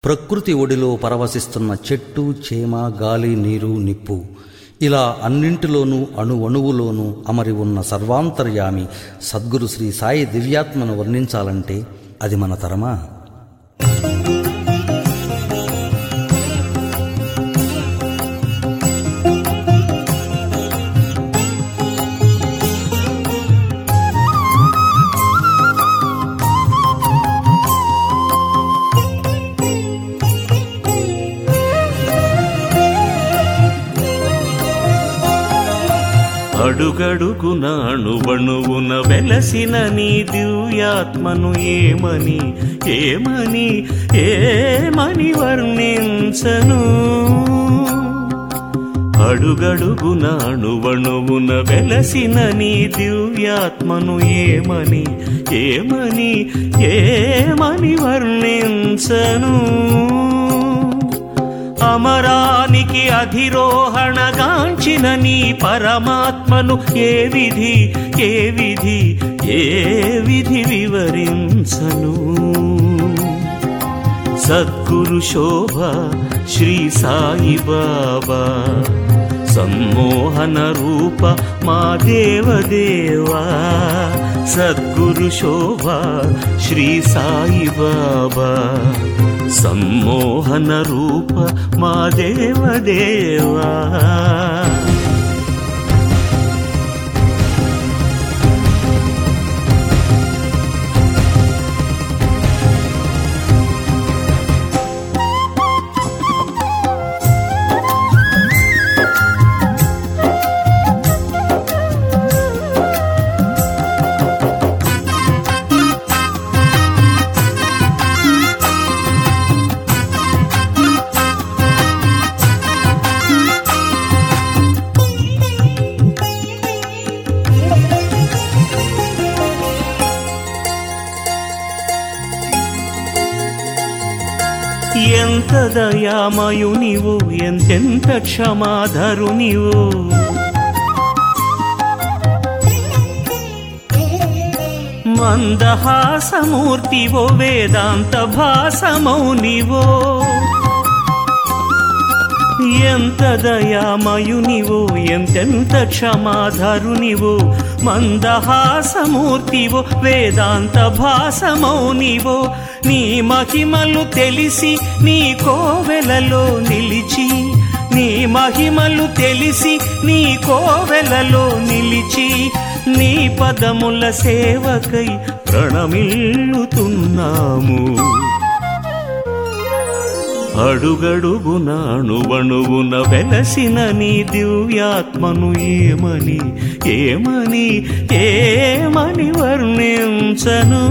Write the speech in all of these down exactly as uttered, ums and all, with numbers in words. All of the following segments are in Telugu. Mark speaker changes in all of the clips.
Speaker 1: ప్రకృతి ఒడిలో పరవశిస్తున్న చెట్టు, చేమ, గాలి, నీరు, నిప్పు ఇలా అన్నింటిలోనూ అణువణువులోనూ అమరి ఉన్న సర్వాంతర్యామి సద్గురు శ్రీ సాయి దివ్యాత్మను వర్ణించాలంటే అది మన తరమా?
Speaker 2: అడుగడుగున అణువణువున వెలసిన నీ దివ్యాత్మను ఏమని ఏమని ఏమని వర్ణించను? అడుగడుగున అణువణువున వెలసిన నీ దివ్యాత్మను ఏమని ఏమని ఏమని వర్ణించను? అమరానికి అధిరోహణగాంచిన నీ పరమాత్మను ఏ విధి ఏ విధి ఏ విధి వివరించను? సద్గురు శోభ శ్రీ సాయి బాబా సమ్మోహన రూప మా దేవదేవా. సద్గురు శోభ శ్రీ సాయి బాబా సమ్మోహన రూప మా దేవదేవా. ఎంత దయామయునివో ఎంతెంత క్షమాధరునివో. మందహాసమూర్తివో వేదాంత భాసమౌనివో. ఎంత దయామయునివో ఎంతెంత క్షమాధరునివో. మందహాసమూర్తివో వేదాంత భాసమౌనివో. నీ మహిమలు తెలిసి నీ కోవెలలో నిలిచి నీ మహిమలు తెలిసి నీ కోవెలలో నిలిచి నీ పదముల సేవకై ప్రణమిల్లుతున్నాము. అడుగడుగున అణువణువున వెలసిన నీ దివ్యాత్మను ఏమని ఏమని ఏమని వర్ణించను?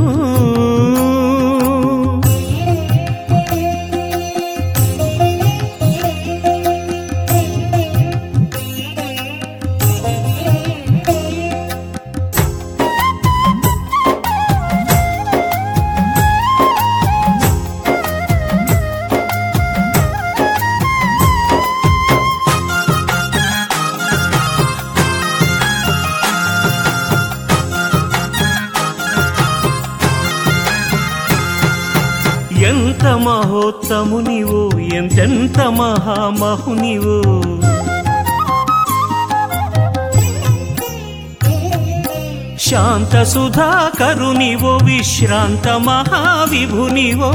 Speaker 2: ఎంత మహోత్తమునివో ఎంతెంత మహామహునివో. శాంత సుధాకరునివో విశ్రాంత మహావిభునివో.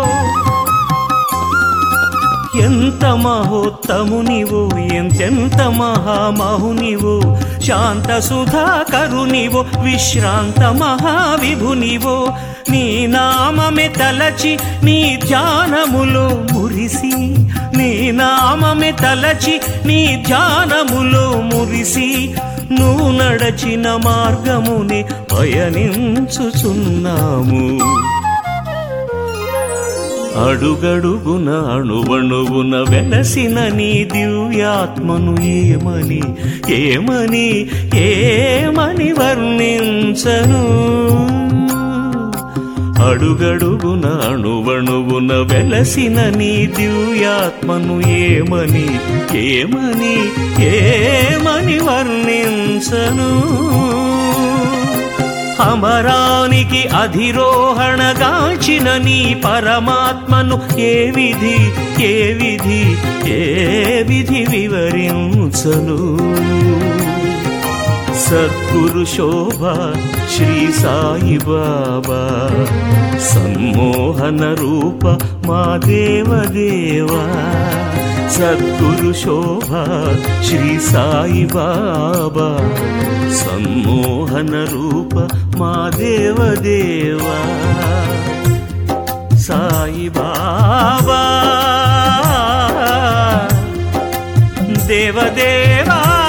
Speaker 2: ఎంత మహోత్తమునివో ఎంతెంత మహామహునివో. శాంత సుధాకరునివో విశ్రాంత మహావిభునివో. నీ నామమే తలచి నీ ధ్యానములో మురిసి నీ నామమే తలచి నీ ధ్యానములో మురిసి నువ్వు నడచిన మార్గముని పయనించుచున్నాము. అడుగడుగున అణువణువున వెలసిన నీ దివ్యాత్మను ఏమని ఏమని ఏమని వర్ణించను? అడుగడుగున అణువణువున వెలసిన నీ దివ్యాత్మను ఏమని ఏమని ఏమని వర్ణించను? అమరానికి అధిరోహణగాంచిన నీ పరమాత్మను ఏ విధి ఏ విధి ఏ విధి వివరించను. సద్గురు శోభ శ్రీ సాయి బాబా సమ్మోహన రూప మా దేవదేవా. సద్గురు శోభ శ్రీ సాయి బాబా సమ్మోహన రూప మా దేవదేవా. సాయి బాబా దేవదేవా.